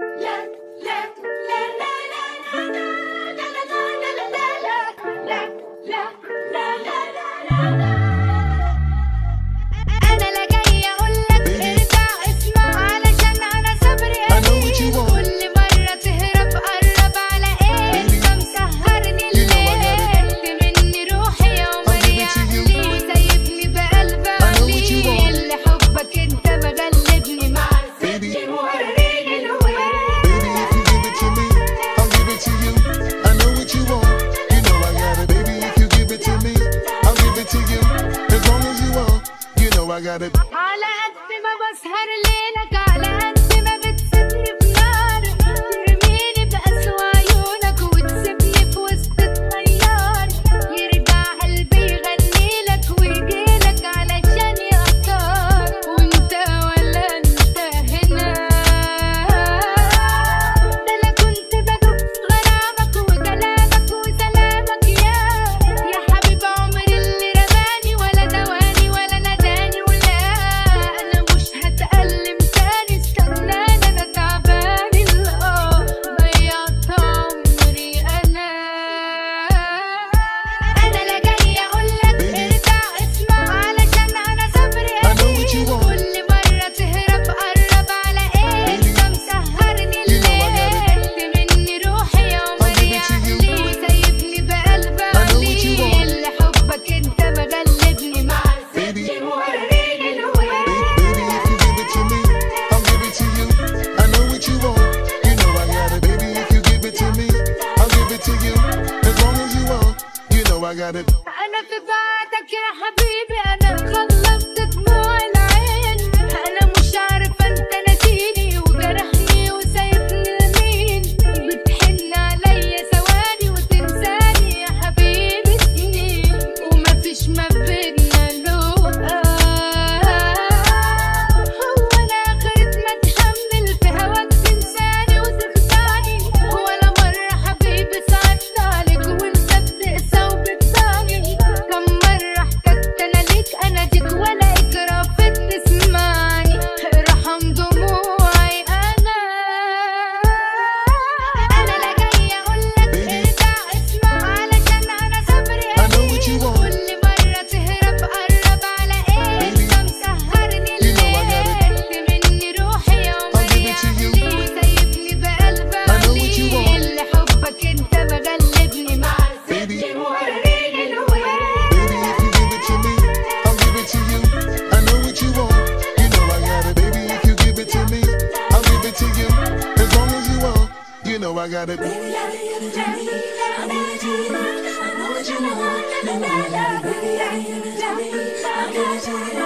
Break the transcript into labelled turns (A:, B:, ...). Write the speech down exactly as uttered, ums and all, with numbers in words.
A: على قد ما بسهر ليلك، على قد ما بتسيبني في نار، ترميني بأسوأ عيونك وتسيبني في وسط الطيار. يرجع قلبي يغنيلك ويجيلك علشان يختار، وانت ولا انت هنا. ده انا كنت بدوب غرامك وكلامك وسلامك يا يا حبيب عمري اللي رماني ولا دواني ولا نداني. أنا في بعدك يا حبيبي، أنا خلصت دموع العين. أنا مش عارفة أنت ناسيني وجرحني وسايبني لمين. بتحن عليا ثواني وتنساني يا حبيبي سنين، ومفيش ما بينا لقاء. هو أنا آخرة ما أتحمل في هواك تنساني وتخدعني؟ ولا مرة حبيبي صعدت عليك وأنت بتقسى وبتضايق؟ كم مرة حكيت أنا ليك أناديك ولا إكراه فيك تسمعني؟ ارحم دموعي. أنا أنا لا جاية أقولك ارجع اسمع، علشان أنا صبري قليل. كل مرة تهرب قرب على إيه؟ أنت مسهرني الليل، مني روحي عمري يعلي وسايبني بقلب عليل. اللي حبك أنت مغلبني مع الست موريني الويل.
B: I got it. Baby, I need it, I need it, I need it, I know what you want, and I love it. Baby, I need it, I need it, I got it.